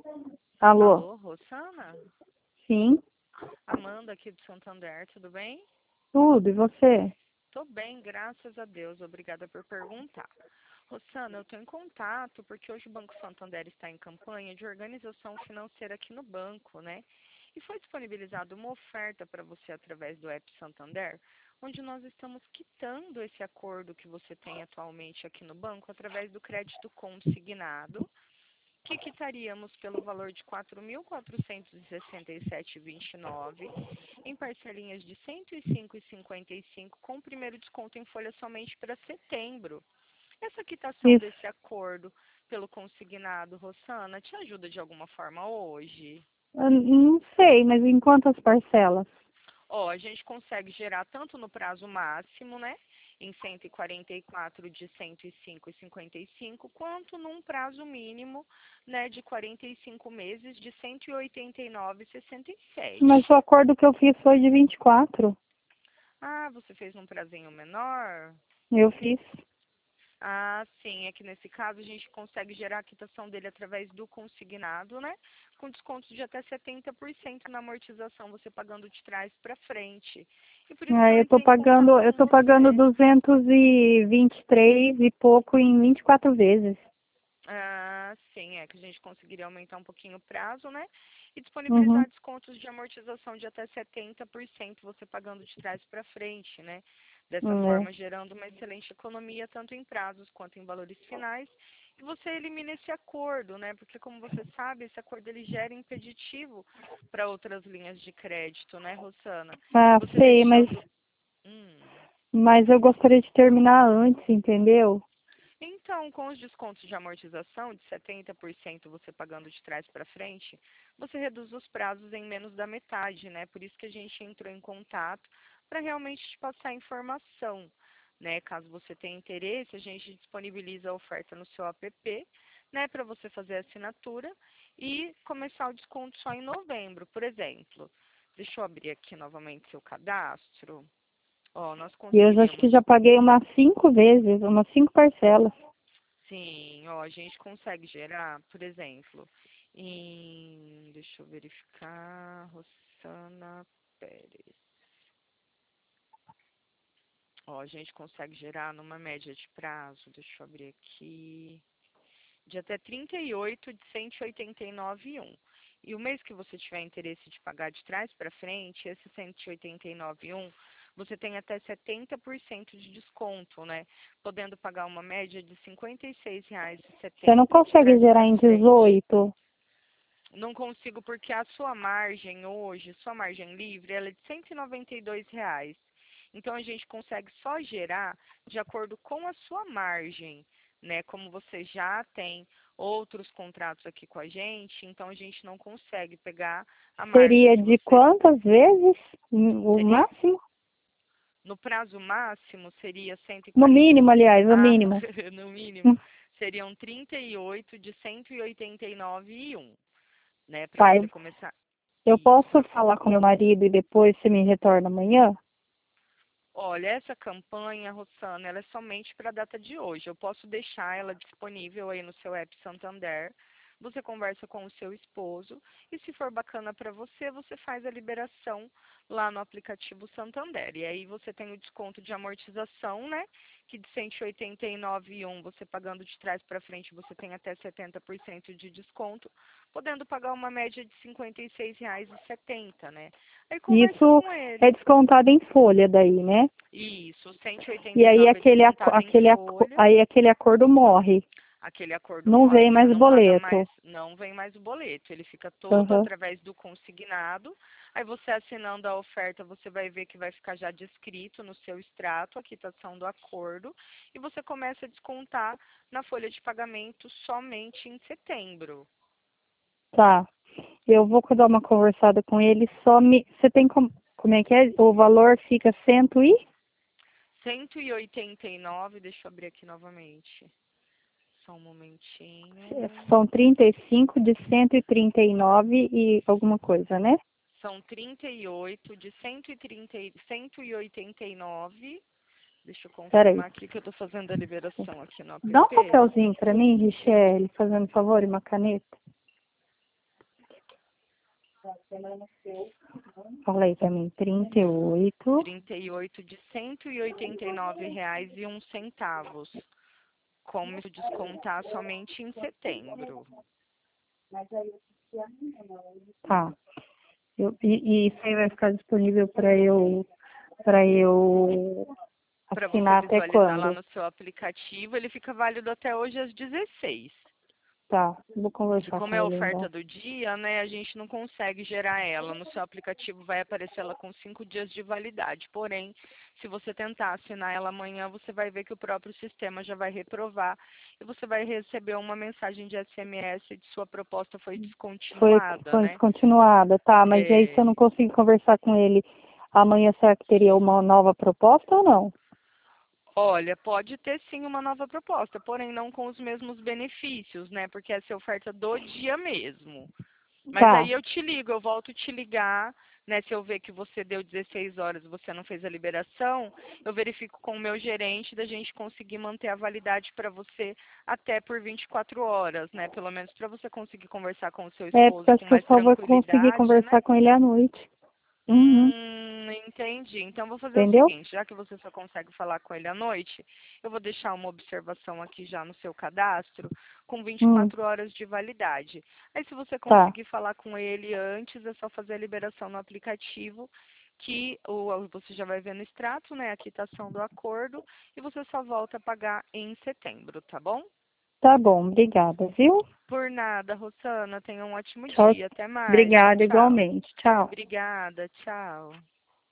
Alô? Alô, Rosana? Sim, Amanda aqui do Santander, tudo bem? tudo. E você? Tô bem, graças a Deus. Obrigada por perguntar. Rosana, eu estou em contato porque hoje o Banco Santander está em campanha de organização financeira aqui no banco, né? E foi disponibilizada uma oferta para você através do app Santander, onde nós estamos quitando esse acordo que você tem atualmente aqui no banco através do crédito consignado, que quitaríamos pelo valor de R$ 4.467,29 em parcelinhas de R$ 105,55 com o primeiro desconto em folha somente para setembro. Essa quitação Isso. desse acordo pelo consignado, Rosana, te ajuda de alguma forma hoje? Eu não sei, mas em quantas parcelas? Ó, a gente consegue gerar tanto no prazo máximo, né, em 144 de 105,55, quanto num prazo mínimo, né, de 45 meses de 189,67. Mas o acordo que eu fiz foi de 24. Ah, você fez num prazinho menor? Eu fiz. Ah, sim, é que nesse caso a gente consegue gerar a quitação dele através do consignado, né? Com desconto de até 70% na amortização, você pagando de trás para frente. E por isso que Aí eu eu tô entrei em contato pagando, eu com tô pagando você. 223 e pouco em 24 vezes. Ah, sim, é que a gente conseguiria aumentar um pouquinho o prazo, né? E Uhum. disponibilizar descontos de amortização de até 70%, você pagando de trás para frente, né? Dessa É. forma, gerando uma excelente economia, tanto em prazos quanto em valores finais. E você elimina esse acordo, né? Porque, como você sabe, esse acordo ele gera impeditivo para outras linhas de crédito, né, Rosana? E Ah, você sei, deixando. Hum. mas eu gostaria de terminar antes, entendeu? Então, com os descontos de amortização de 70% você pagando de trás para frente, você reduz os prazos em menos da metade, né? Por isso que a gente entrou em contato para realmente te passar informação, né? Caso você tenha interesse, a gente disponibiliza a oferta no seu app, né, para você fazer a assinatura e começar o desconto só em novembro, por exemplo. Deixa eu abrir aqui novamente seu cadastro. Ó, nós E eu já acho que conseguiríamos. já paguei umas 5 vezes, umas 5 parcelas. Sim, ó, a gente consegue gerar, por exemplo, deixa eu verificar, Rosana Pérez. Ó, a gente consegue gerar numa média de prazo, deixa eu abrir aqui, de até 38 de 189,1. E o mês que você tiver interesse de pagar de trás para frente, esse 189,1, você tem até 70% de desconto, né? Podendo pagar uma média de R$ Você não 56,70 de consegue trás gerar para em frente. 18? Não consigo porque a sua margem hoje, sua margem livre, ela é de R$ 192. Então a gente consegue só gerar de acordo com a sua margem, né? Como você já tem outros contratos aqui com a gente, então a gente não consegue pegar a margem Seria que de você quantas vezes? O seria. máximo? No prazo máximo seria No 140. mínimo, aliás, no Ah, mínimo. no mínimo Hum. seriam 38 de 189,1, né, para Tá, você começar eu isso. posso falar com meu marido e depois você me retorna amanhã? Olha, essa campanha, Rosana, ela é somente para a data de hoje. Eu posso deixar ela disponível aí no seu app Santander. Você conversa com o seu esposo e se for bacana para você, você faz a liberação lá no aplicativo Santander. E aí você tem o desconto de amortização, né? Que de 189,1 você pagando de trás para frente, você tem até 70% de desconto, podendo pagar uma média de R$ 56,70, né? Aí conversa Isso com é ele. descontado em folha daí, né? Isso, E aí 189 é descontado em folha. aí aquele acordo morre. Aquele acordo Não morre, vem você mais não paga mais, boleto. não vem mais o boleto. Ele fica todo Aham. através do consignado. Aí você assinando a oferta, você vai ver que vai ficar já descrito no seu extrato a quitação do acordo e você começa a descontar na folha de pagamento somente em setembro. Tá. Eu vou dar uma conversada com ele. Você tem como é que é? O valor fica 100 e? 189, deixa eu abrir aqui novamente. Só um momentinho. São 35 de 139 e alguma coisa, né? São 38 de 130, 189. Deixa eu Peraí. confirmar aqui que eu estou fazendo a liberação aqui no Dá um app. papelzinho pra mim, Richelle, fazendo favor, e uma caneta. Fala aí pra mim, 38. 38 de R$ 189,01. Como se descontar somente em setembro. Tá. E isso aí vai ficar disponível para eu Para você assinar até visualizar lá quando? no seu aplicativo, ele fica válido até hoje às 16. Tá, vou E conversar como com é a ele oferta então. do dia, né, a gente não consegue gerar ela. No seu aplicativo vai aparecer ela com 5 dias de validade. Porém, se você tentar assinar ela amanhã, você vai ver que o próprio sistema já vai reprovar e você vai receber uma mensagem de SMS de sua proposta foi Foi, descontinuada, foi né? descontinuada, tá, mas e aí se eu É, não conseguir conversar com ele amanhã, será que teria uma nova proposta ou não? olha, pode ter sim uma nova proposta, porém não com os mesmos benefícios, né? Porque essa é a oferta do dia mesmo. Mas Tá, aí eu te ligo, eu volto te ligar, né? Se eu ver que você deu 16 horas e você não fez a liberação, eu verifico com o meu gerente da gente conseguir manter a validade para você até por 24 horas, né? Pelo menos para você conseguir conversar com o seu porque esposo acho com que eu mais só vou conseguir tranquilidade, né? conversar com ele à noite. Uhum, Entendi. Então, vou fazer o entendeu? seguinte, já que você só consegue falar com ele à noite, eu vou deixar uma observação aqui já no seu cadastro, com Hum, 24 horas de validade. Aí, se você tá, conseguir falar com ele antes, é só fazer a liberação no aplicativo, que você já vai ver no extrato, né, a quitação do acordo, e você só volta a pagar em setembro, tá bom? tá bom, obrigada, viu? Por nada, Rosana. Tenha um ótimo Tchau, dia. Até mais. Tchau, obrigada tchau. igualmente. Tchau. Obrigada. Tchau.